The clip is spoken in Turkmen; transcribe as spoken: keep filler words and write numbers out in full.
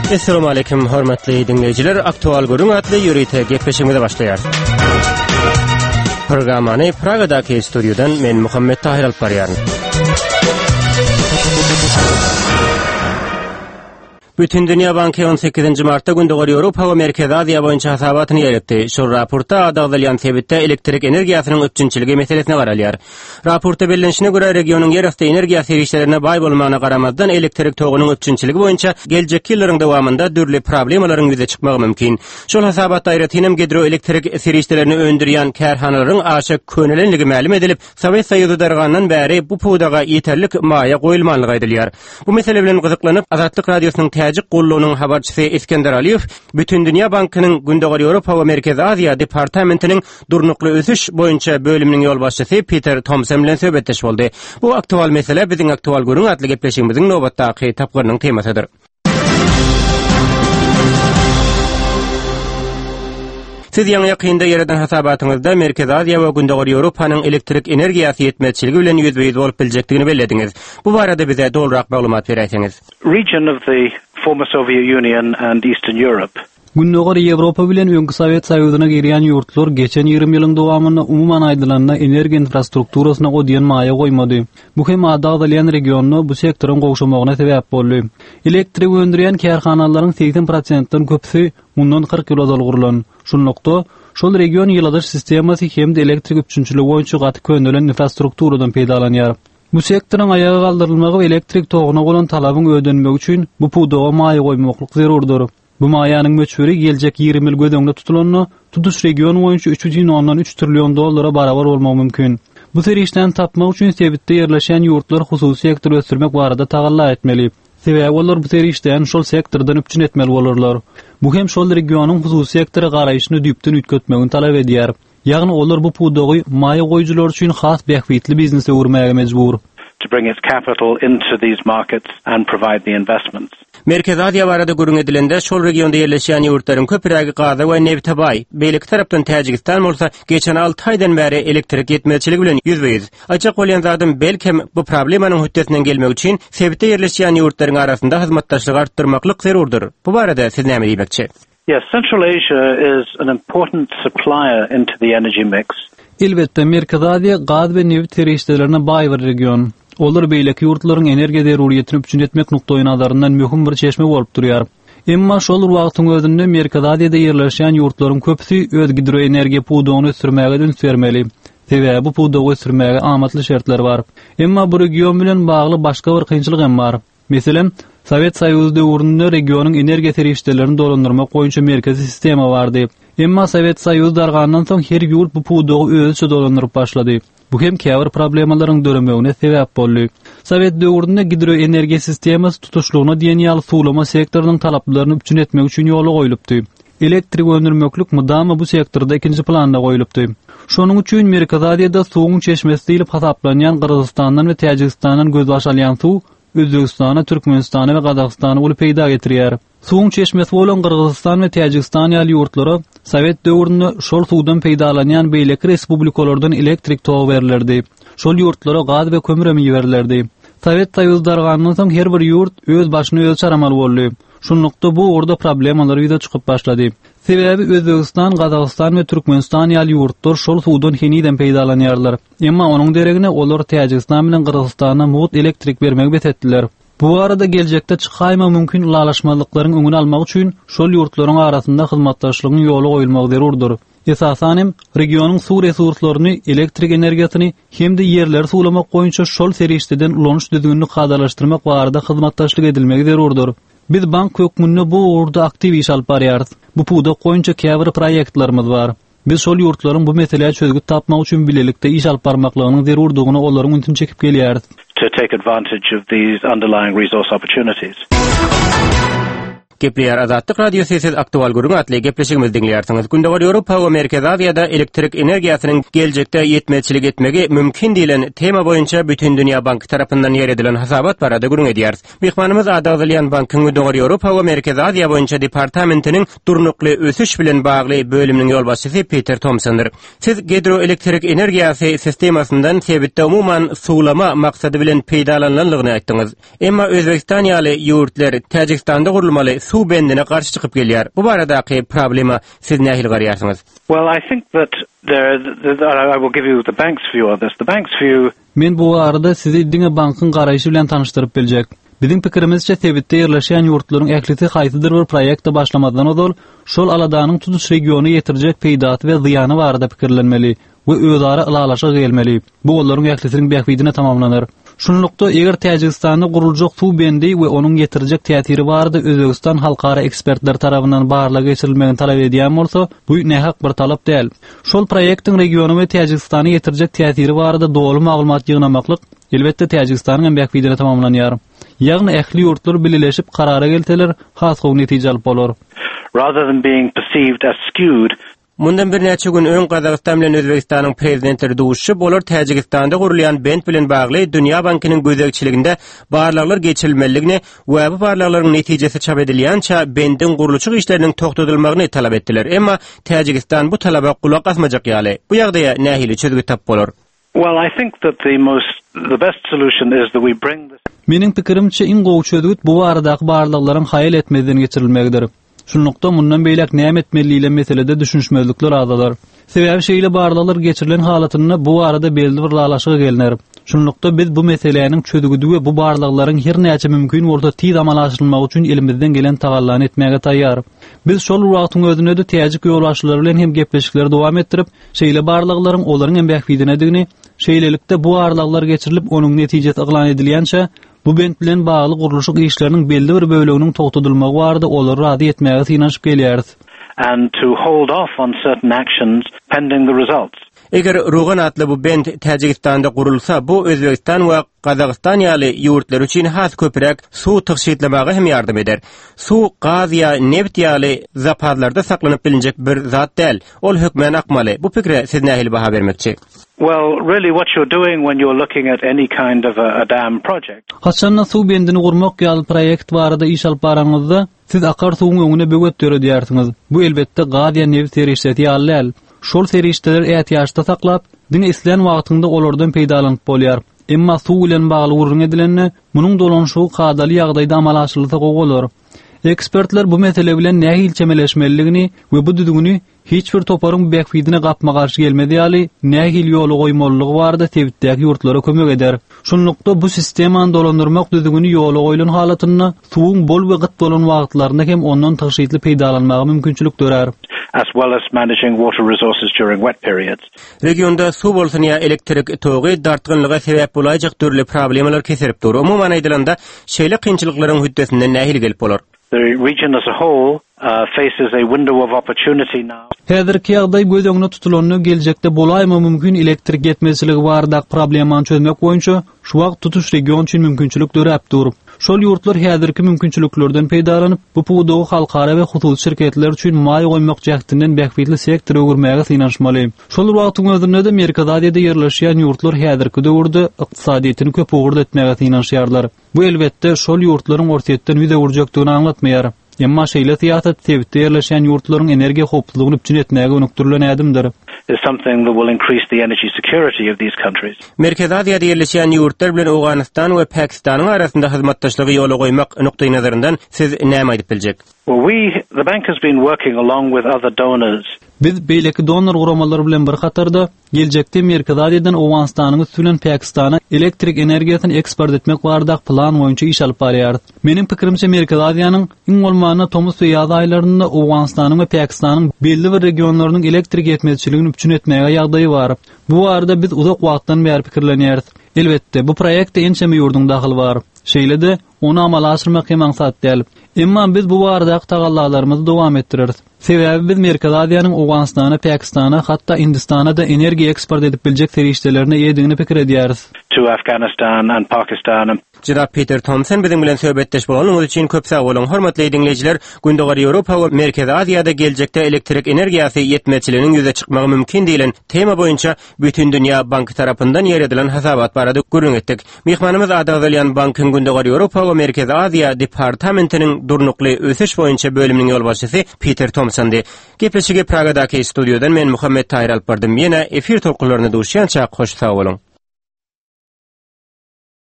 Assalamu alaykum hormatly dinleyijiler. Aktual görüň atly ýürüýte gepleşigimize başlaýar. Programmany Pragadaky studiodan men Muhammed Tahir alyp barýaryn. Bütün Dünya Banky on sekizinji martda gündäki Ýewropa we Merkezi Aziýa boýunça hasabatyny ýeretdi. Şu raportda adagdalyan sebitde elektrik energiýasynyň üçinçiligi meselesine garalýar. Raportda bellenişine göre regionyň ýerasty energiýa serişlerine baý bolmagyna garamazdan elektrik togunyň üçinçiligi boýunça geljek ýyllaryň dowamında dürli problemalaryň ýüze çykmagy mümkin. Şol hasabatda aýratynam hidroelektrik serişlerini öndürýän kärhanalaryň aşak könelenligi ma'lum edilip, Sowet Soýuzy dargandan bäri bu puwdaga ýeterlik maýa goýulmalygy aýdylýar. Bu mesele bilen gyzyklanyp Azatlyk radiosynyň Täjik gollunyň habarçysy Iskender Aliýew Bütün Dünya Bankynyň Gündäki Ýewropa we Merkezi Aziýa departamentiniň durnukly ösüş boýunça bölüminiň ýol başçysy Peter Thomson bilen söhbetleşip boldy. Bu aktual mesele biziň aktual görüň atly gepleşigimiziň nobatdaky tapgyrynyň temasydyr. Siz ýa-ni ýakynda ýerden hasabatyňyzda Merkezi Aziýa we Gündäki Ýewropanyň elektrik energiýasy ýetmezçiligi bilen ýüzbeýiz bolup biljekdigini bellediňiz. Bu barada bize dolrak maglumat beräsiňiz. Region of the former Soviet Union and Eastern Europe. Gündäki Ýewropa bilen öňkü Sowet Soýuzyna girýän ýurtlar geçen ýygrimi ýylyň dowamynda umuman aýdylanyna energiýa infrastrukturasyna goýan maýa goýmady. Bu hem adagdalyan regiony bu sektoryň gowşamagyna sebäp boldy. Elektrik öndürýän kärhanalaryň seksen prosentdan köpüsi mundan kırk ýyl azal gurulan. Şunlukda şol region ýyladyş sistemasy hemde elektrik üçinçiligi boýunça gaty köndelen infrastrukturadan peýdalanýar. Bu sektoryň aýaga galdyrylmagy we elektrik togunyna bolan talabyň ödenmegi üçin bu puwdaga maýa goýmaklyk zerurdur. Bu maýanyň möçberi geljek ýygrimi ýyl gödeňde tutulanny tutuş regiony boýunça üç yüz ondan üç trillion dollara barabar bolmagy mümkin. Bu serişden tapmak üçin sebitde ýerleşen ýurtlar hususy sektor ösürmek barada tagalla etmeli. Sebäbi olar bu serişden şol sektordan üpçün etmeli bolarlar. Bu hem şol regionyň hususy sektora garaýyşyny düýpden üýtgetmegini talap edýär. Ýagny olar bu puwdagy maýa goýjylar üçin has bähwitli biznese urmaga mejbur. To bring its capital into these markets and provide the investments. Merkezi Aziýa barada görüň edilende şol regionda ýerleşýän ýurtlaryň köpürägi gaza we neft baý. Beýlik tarapdan Täjikistan bolsa geçen alty aýdan bäri elektrik ýetmezçiligi bilen ýüzbeýiz. Açyk bolýan zadym belkem bu problemanyň höddesinden gelmek üçin sebitde ýerleşýän ýurtlaryň arasynda hyzmatdaşlyk artdyrmaklyk zerurdur. Bu barada siz näme diýmekçi? Yes, Central Asia is an important supplier into the energy mix. Elbetde Merkezi Aziýa gaz we neft serişlerine baý bir region. Olar beýleki ýurtlaryň energiýa zeruriýetini üçin etmek nukdaýy nazaryndan möhüm bir çeşme bolup durýar. Emma şol wagtyň özünde Merkezi Aziýada ýerleşýän ýurtlaryň köpüsi öz hidroenergiýa puwdagyny sürmäge dön sürmeli. Sebäbi bu puwdagy sürmäge amatly şertler bar. Emma bu region bilen bagly başga bir kynçylyk hem bar. Meselem, Sowet Soýuzy döwründe regionyň energiýa serişlerini dolandyrmak boýunça merkezi sistema bardy. Emma Sowet Soýuzy dargandan soň her ýurt bu puwdagy özüçe dolandyryp başlady. Bu hem käbir problemalaryň döremegine sebäp boldy. Sowet döwründe hidroenergiýa sistemasy tutuşlugyna diýen ýaly sulama sektorynyň talaplaryny üçin etmek üçin ýola goýulupdy. Elektrik öndürmeklik mudama bu sektorda ikinji planda goýulupdy. Şonuň üçin Merkezi Aziýada suwuň çeşmesi diýilip hasaplanýan Kyrgyzstandan we Täjikistandan göz başalýan suw Özbegistana, Türkmenistana we Gazagystana uly peýda getirýär. Suwuň çeşmesi bolan Kyrgyzstan we Täjikistan ýaly ýurtlary Sowet döwründe şol suwdan peýdalanýan beýleki respublikalardan elektrik togy berilirdi. Şol ýurtlara gaz we kömür emi berilirdi. Sowet Soýuzy dargandan soň her bir ýurt öz başyna öz çaramaly boldy. Şunlukda bu orada problemler ýüze çykyp başlady. Sebäbi Özbegistan, Gazagistan we Türkmenistan ýaly ýurtlar şol suwdan heniden peýdalanýarlar. Emma onuň deregine olar Täjikistan bilen Kyrgyzstana mowut elektrik bermegi betetdiler. Bu arada geljekde çykaýma mümkin ulalaşmalyklaryň öňüni almak üçin şol ýurtlaryň arasynda hyzmatdaşlygyň ýoly goýulmagy zerurdur. Esasanem regionyň suw resurslaryny, elektrik energiýasyny hemde ýerleri suwlamak boýunça şol serişden ulanyş düzgünlüğini gadalaşdyrmak barada hyzmatdaşlyk edilmegi zerurdur. Biz bank hökmünde bu urda aktiv iş alyp barýarys. Bu puwda goýunça käbir proýektlarymyz bar. Biz şol ýurtlaryň bu meseleye çözgüt tapmak üçin bilelikde iş alyp barmaklarynyň zerurdygyny olaryň üntün çekip gelýärys. To take advantage of these underlying resource opportunities. Gepleýär Azatlyk radiosyny siz aktual görüň atly gepleşigimiz dinleýärsiňiz. Gündäki Ýewropa we Merkezi Aziýada elektrik energiýasynyň geljekde ýetmezçilik etmegi mümkin diýilen tema boýunça Bütün Dünya Banky tarapyndan ýeredilen hasabat barada görüň edýäris. Mehmanymyz Adagdalyan Bankyň Gündäki Ýewropa we Merkezi Aziýa boýunça departamentiniň durnukly ösüş bilen bagly bölüminiň ýol başçysy Peter Thomsondyr. Siz hidroelektrik energiýasy sistemasyndan sebitde umuman suwlama maksady bilen peýdalananlygyny aýtdyňyz. Emma Özbegistan ýaly ýurtlar Täjikistanda gurulmaly su bendine karşı çıkıp gelýär. Bu baradaki problema siz nähil garaýarsyňyz? Well, I think that there, I will give you the bank's view on this. The bank's view. Men bu arada sizi Diňe bankyň garaýşy bilen tanıştyryp biljek. Bizim pikirimizçe Tebitde yerleşen yurtlaryň ählisi haýsydyr bir proýekte başlamadan ozal, şol aladanyň tutuş regiony ýetirjek peýdaty we zyýany barada pikirlenmeli we özara ılalaşa gelmeli. Bu olaryň ählisiniň bähwidine tamamlanar. Şunlukda eger Täjikistanda guruljak suw bendi we onuň ýetirjek täsiri barada Özbegistan halkara ekspertler tarapyndan barlyga geçirilmegini talap edýän bolsa, bu nähak bir talap däl. Şol proýektiň regiony we Täjikistany ýetirjek täsiri barada dogry maglumat ýygnamaklyk elbetde Täjikistanyň bähwidine tamamlanýar. Ýagny ähli ýurtlar bileşip karara gelseler, has gowy netije alyp bolar. Rather than being perceived as skewed. Mundan bir näçe gün öň Gazagystan bilen Özbegistanyň prezidentleri duşup, olar Täjikistanda gurulýan bent bilen bagly Dünýä Bankynyň gözegçiliginde barlyklar geçirilmeligini we bu barlyklaryň netijesi çap edilýänçä bendin guruluşyk işleriniň toktatylmagyny talap etdiler. Emma Täjikistan bu talaba kulak asmajak ýaly. Bu ýagdaýa nähili çözgü tap bolar? Well, I think that the most the best solution is that we bring this. Meniň pikirimçe iň gowy çözgüt bu baradaky barlyklaryň haýal etmeden geçirilmegdir. Şunlukda mundan beýlek näme etmeliyle meselede düşünşmezlikler adalar. Sebäbi şeýle barlyklar geçirilen halatyny bu arada belli bir lalaşyga gelinär. Şunlukda biz bu meselenin çözgüdi we bu barlyklaryň her näçe mümkin bolsa tiz amala aşyrylmagy üçin elimizden gelen tagallany etmäge taýýar. Biz şol wagtyň özünde de täjik ýolbaşçylary bilen hem gepleşikleri dowam etdirip, şeýle barlyklaryň olaryň bähwidine şeýlelikde bu barlyklar geçirilip onuň netijesi yglan edilýänçe bu bent bilen bagly guruluşyk işleriniň belli bir böleginiň toktatylmagy barada olary rady etmäge synaşyp gelýär. And to hold off on certain actions pending the results. Eger Rogan atly bu bent Täjikistanda gurulsa, bu Özbegistan we Gazagystan ýaly ýurtlar üçin has köpürek suw tyşytlamagy hem ýardym eder. Suw gaz ýa neft ýaly zapazlarda saklanyp bilinjek bir zat däl. Ol hökmen akmaly. Bu pikre siz nähili baha bermekçi? Well, really what you're doing when you're looking at any kind of a, a dam project. Haçanna suw bendini gurmak ýaly proýekt barada iş alyp baraňyzda siz akar suwuň öňüne böget döredýärsiňiz. Bu elbetde gaz ýa neft serişeti ýaly. Şol serişteler ähtiýaçda saklap, diňe islen wagtynda olardan peýdalanyp bolýar. Emma suw bilen bagly urun edilenni, munyň dolanşygy kadaly ýagdaýda amala aşyrylsa gowy Ekspertler bu mesele bilen nähil çemeleşmeligini we bu düdügüni hiç bir toparyň bähwidine gapma garşy gelmedi ýaly nähil ýoly goýmalygy barda Tebitdäki ýurtlara kömek eder. Şunlukda bu sistemany dolandyrmak düdügüni ýoly goýulan halatyny suwuň bol we gyt bolan wagtlarynda hem ondan taşytly peýdalanmagy mümkinçilik dörer. As well as managing water resources during wet periods. Regionda suw bolsun ýa elektrik togy dartgynlyga sebäp bolajak türli problemalar keserip dur. Umumyň aýdylanda şeýle kynçylyklaryň hüddesinden nähil gelip bolar? The region as a whole uh, faces a window of opportunity now. Häzirki ýagdaý göz öňüne tutulanyny geljekde bolaýmy mümkin elektrik ýetmezligi bardak problemany çözmek boýunça şu wagt tutuş region üçin mümkinçilik döräp dur. Şol ýurtlar häzirki mümkinçiliklerden peýdalanyp bu puwdagy halkara we hususy şirketler üçin maý goýmak jahtynyň bähwidli sektor öwürmäge synaşmaly. Şol wagtyň özünde de Merkezde ýerleşýän ýurtlar häzirki döwürde ykdysadyýetyny köp ugurda etmäge synaşýarlar. Bu elbetde şol ýurtlaryň ortaýetden ýüze urjakdygyny anglatmaýar. Emma şeýle tiýatry Tebitde ýerleşýän ýurtlaryň energiýa hoplulygyny üçin etmäge önükdirilen ädimdir. Is something that will increase the energy security of these countries. Merkezde ýerleşýän ýurtlar bilen Awganistan we Pakistanyň arasynda hyzmatdaşlygy ýoly goýmak nukdaý nazaryndan siz näme aýdyp biljek? Well, we the bank has been working along with other donors. Biz beýleki donor guramalary bilen bir hatarda geljekde Merkezden Awganistanyň üstünden Pakistana elektrik energiýasyny eksport etmek bardak plan boýunça iş alyp barýar. Meniň pikirimçe Merkezdiýanyň iň bolmany Tomus we ýaz aýlarynda Awganistanyň we Pakistanyň belli bir regionlarynyň elektrik ýetmezçiligini üçin etmäge ýagdaýy bar. Bu arada biz uzak wagtdan bäri pikirlenýäris. Elbetde bu proýekde ençeme ýurdun daxil bar. Şeýle de onu amala aşyrmak hem maksat däl. Emma biz bu barada tagallalarymyzy dowam etdireriz. Sebäbi biz Merkezdiýanyň Awganistana, Pakistana, hatda Hindistana da energiýa eksport edip biljek serişdelerine ýedigini pikir edýäris. To Afghanistan and Pakistan. Jada Peter Thompson bilen bilen söhbetdeş bolanyňyz üçin köp sag bolun. Hormatly dinleýijiler, gündäki Ýewropa we Merkezi Aziýada geljekde elektrik energiýasy ýetmezçiliginiň ýüze çykmagy mümkin diýilen tema boýunça Bütün Dünýä Banky tarapyndan ýeredilen hasabat barada görüň etdik. Mehmanymyz Adagdalyan Bankyň gündäki Ýewropa we Merkezi Aziýa departamentiniň durnukly ösüş boýunça bölüminiň ýolbaşçysy Peter Thompsondy. Gepleşigi Pragadaky studiodan men Muhammed Tahir alyp bardym. Ýene efir tolkunlaryny duşýança hoş sag bolun.